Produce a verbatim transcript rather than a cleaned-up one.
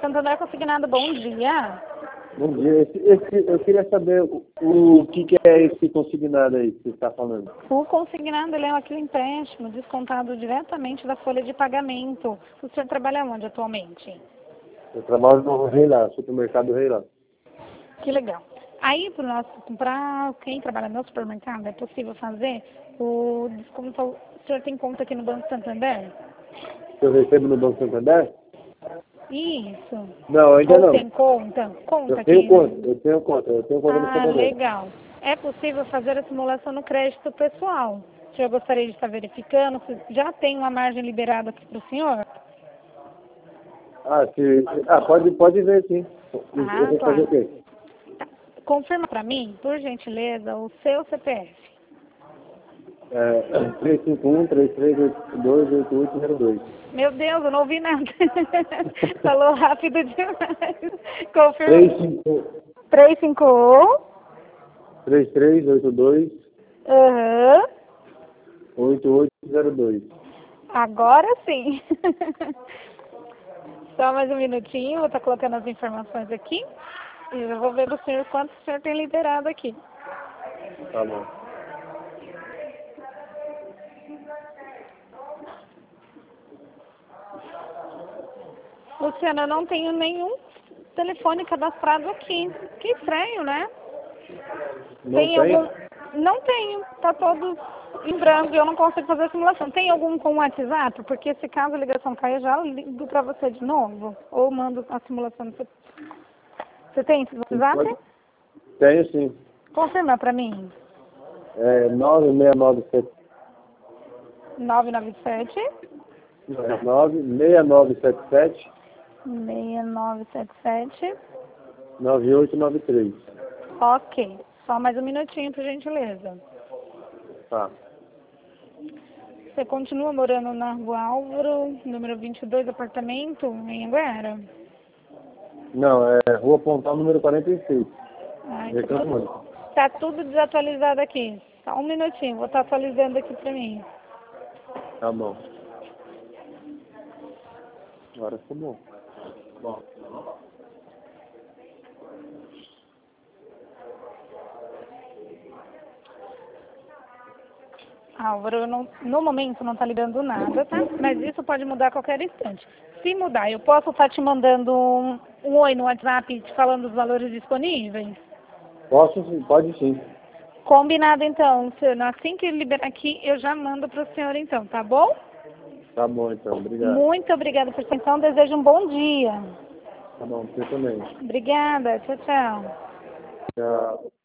Santander Consignado, bom dia. Bom dia. Esse, esse, eu queria saber o, o que, que é esse consignado aí que você está falando. O consignado ele é aquele empréstimo descontado diretamente da folha de pagamento. O senhor trabalha onde atualmente? Eu trabalho no Rei Lá, supermercado Rei Lá. Que legal. Aí, para quem trabalha no supermercado, é possível fazer o desconto. O senhor tem conta aqui no Banco Santander? Eu recebo no Banco Santander? Isso. Não, ainda Ou não. tem conta? Conta Eu tenho aqui. conta, eu tenho conta, eu tenho conta no Ah, Santander. legal. É possível fazer a simulação no crédito pessoal. O senhor gostaria de estar verificando se já tem uma margem liberada aqui para o senhor? Ah, se, ah pode, pode ver sim. Ah, Eu vou fazer claro. o quê? Tá. Confirma para mim, por gentileza, o seu C P F. É, três cinco um, três três oito dois, oito oito zero dois. Meu Deus, eu não ouvi nada. Falou rápido demais. Confirma. três cinco três cinco um. três três oito dois, Aham. oito oito zero dois. Agora sim. Só mais um minutinho, vou estar colocando as informações aqui. E eu vou ver do senhor quanto o senhor tem liberado aqui. Tá bom. Luciana, eu não tenho nenhum telefone cadastrado aqui. Que estranho, né? Não Tem tem? algum... Não tenho. Tá todo em branco e eu não consigo fazer a simulação. Tem algum com WhatsApp? Porque se caso a ligação cair, eu já ligo pra você de novo. Ou mando a simulação. Você, você tem esse WhatsApp? Pode? Tenho sim. Confirma pra mim. É nove seis nove sete nove nove sete, nove seis nove sete sete seis nove sete sete. nove oito nove três. Ok. Só mais um minutinho, por gentileza. Tá. Você continua morando na Rua Álvaro, número vinte e dois, apartamento, em Anguera? Não, é Rua Pontal número quarenta e seis. Ai, tá, Reclamando. tudo, tá tudo desatualizado aqui. Só um minutinho, vou estar atualizando aqui pra mim. Tá bom. Agora ficou bom. Bom. Álvaro, não, no momento não tá ligando nada, tá? Mas isso pode mudar a qualquer instante. Se mudar, eu posso estar te mandando um, um oi no WhatsApp te falando os valores disponíveis? Posso sim, pode sim. Combinado então, Luciano. Assim que liberar aqui, eu já mando para o senhor então, tá bom? Tá bom então, obrigado. Muito obrigada por sua atenção. Desejo um bom dia. Tá bom, você também. Obrigada. Tchau, tchau. Tchau.